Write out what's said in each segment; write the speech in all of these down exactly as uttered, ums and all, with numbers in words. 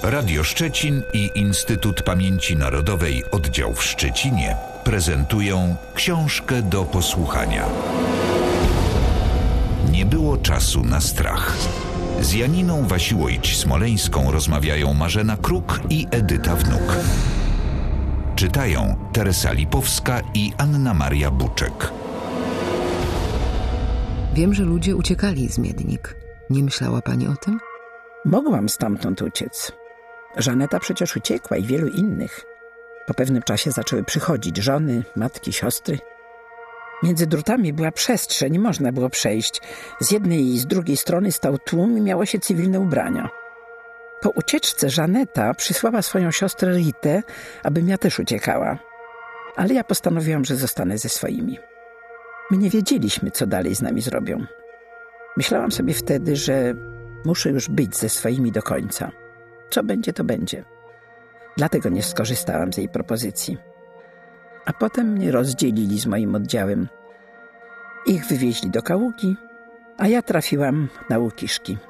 Radio Szczecin i Instytut Pamięci Narodowej Oddział w Szczecinie prezentują książkę do posłuchania. Nie było czasu na strach. Z Janiną Wasiłojć-Smoleńską rozmawiają Marzena Kruk i Edyta Wnuk. Czytają Teresa Lipowska i Anna Maria Buczek. Wiem, że ludzie uciekali z Miednik. Nie myślała pani o tym? Mogłam stamtąd uciec. Żaneta przecież uciekła i wielu innych. Po pewnym czasie zaczęły przychodzić żony, matki, siostry. Między drutami była przestrzeń, można było przejść. Z jednej i z drugiej strony stał tłum i miało się cywilne ubrania. Po ucieczce Żaneta przysłała swoją siostrę Ritę, abym ja też uciekała. Ale ja postanowiłam, że zostanę ze swoimi. My nie wiedzieliśmy, co dalej z nami zrobią. Myślałam sobie wtedy, że muszę już być ze swoimi do końca. Co będzie, to będzie. Dlatego nie skorzystałam z jej propozycji. A potem mnie rozdzielili z moim oddziałem. Ich wywieźli do Kaługi, a ja trafiłam na Łukiszki.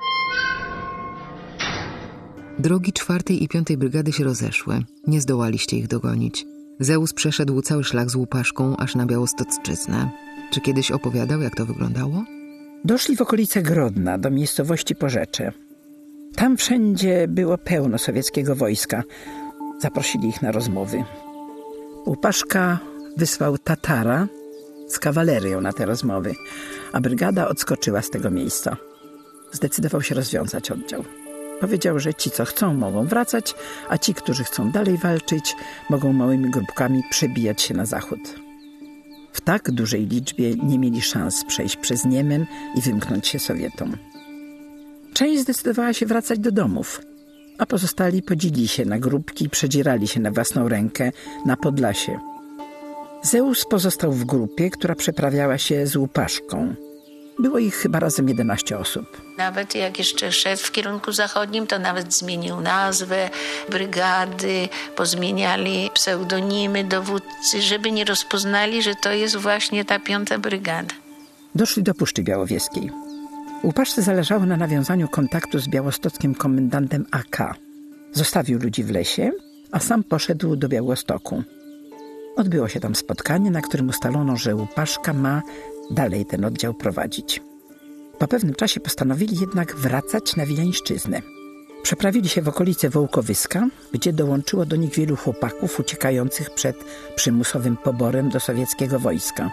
Drogi czwartej i piątej brygady się rozeszły. Nie zdołaliście ich dogonić. Zeus przeszedł cały szlak z Łupaszką aż na Białostocczyznę. Czy kiedyś opowiadał, jak to wyglądało? Doszli w okolice Grodna, do miejscowości Porzecze. Tam wszędzie było pełno sowieckiego wojska. Zaprosili ich na rozmowy. Łupaszka wysłał Tatara z kawalerią na te rozmowy, a brygada odskoczyła z tego miejsca. Zdecydował się rozwiązać oddział. Powiedział, że ci, co chcą, mogą wracać, a ci, którzy chcą dalej walczyć, mogą małymi grupkami przebijać się na zachód. W tak dużej liczbie nie mieli szans przejść przez Niemen i wymknąć się Sowietom. Część zdecydowała się wracać do domów, a pozostali podzielili się na grupki i przedzierali się na własną rękę na Podlasie. Zeus pozostał w grupie, która przeprawiała się z Łupaszką. Było ich chyba razem jedenaście osób. Nawet jak jeszcze szedł w kierunku zachodnim, to nawet zmienił nazwę brygady, pozmieniali pseudonimy dowódcy, żeby nie rozpoznali, że to jest właśnie ta piąta brygada. Doszli do Puszczy Białowieskiej. Łupaszce zależało na nawiązaniu kontaktu z białostockim komendantem A K. Zostawił ludzi w lesie, a sam poszedł do Białostoku. Odbyło się tam spotkanie, na którym ustalono, że Łupaszka ma dalej ten oddział prowadzić. Po pewnym czasie postanowili jednak wracać na Wileńszczyznę. Przeprawili się w okolice Wołkowyska, gdzie dołączyło do nich wielu chłopaków uciekających przed przymusowym poborem do sowieckiego wojska.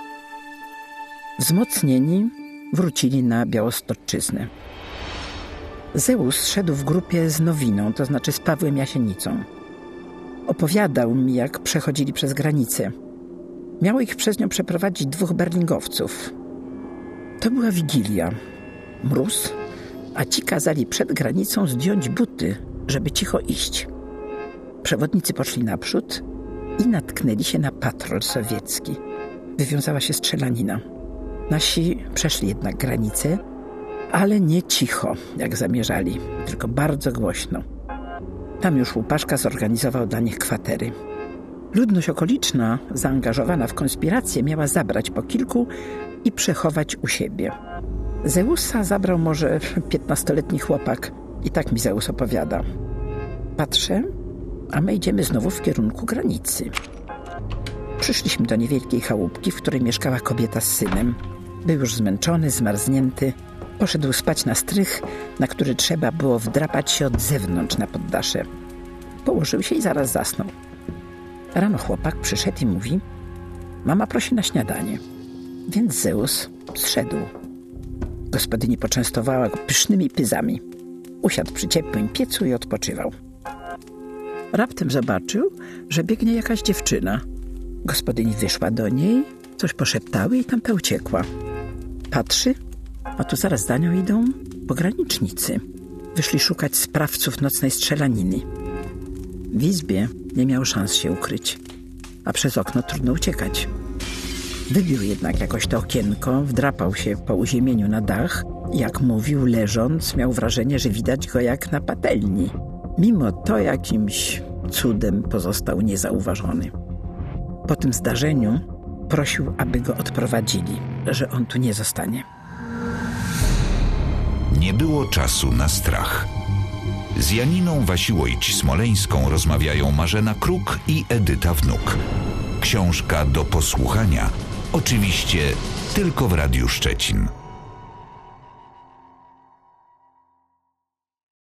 Wzmocnieni wrócili na Białostoczyznę. Zeus szedł w grupie z Nowiną, to znaczy z Pawłem Jasienicą. Opowiadał mi, jak przechodzili przez granicę. Miało ich przez nią przeprowadzić dwóch berlingowców. To była Wigilia. Mróz, a ci kazali przed granicą zdjąć buty, żeby cicho iść. Przewodnicy poszli naprzód i natknęli się na patrol sowiecki. Wywiązała się strzelanina. Nasi przeszli jednak granicę, ale nie cicho, jak zamierzali, tylko bardzo głośno. Tam już Łupaszka zorganizował dla nich kwatery. Ludność okoliczna, zaangażowana w konspirację, miała zabrać po kilku i przechować u siebie. Zeusa zabrał może piętnastoletni chłopak. I tak mi Zeus opowiada. Patrzę, a my idziemy znowu w kierunku granicy. Przyszliśmy do niewielkiej chałupki, w której mieszkała kobieta z synem. Był już zmęczony, zmarznięty. Poszedł spać na strych, na który trzeba było wdrapać się od zewnątrz na poddasze. Położył się i zaraz zasnął. Rano chłopak przyszedł i mówi: mama prosi na śniadanie. Więc Zeus zszedł. Gospodyni poczęstowała go pysznymi pyzami. Usiadł przy ciepłym piecu i odpoczywał. Raptem zobaczył, że biegnie jakaś dziewczyna. Gospodyni wyszła do niej, coś poszeptały i tamta uciekła. Patrzy, a tu zaraz za nią idą pogranicznicy. Wyszli szukać sprawców nocnej strzelaniny. W izbie nie miał szans się ukryć, a przez okno trudno uciekać. Wybił jednak jakoś to okienko, wdrapał się po uziemieniu na dach i jak mówił, leżąc, miał wrażenie, że widać go jak na patelni. Mimo to jakimś cudem pozostał niezauważony. Po tym zdarzeniu prosił, aby go odprowadzili, że on tu nie zostanie. Nie było czasu na strach. Z Janiną Wasiłojć-Smoleńską rozmawiają Marzena Kruk i Edyta Wnuk. Książka do posłuchania, oczywiście tylko w Radiu Szczecin.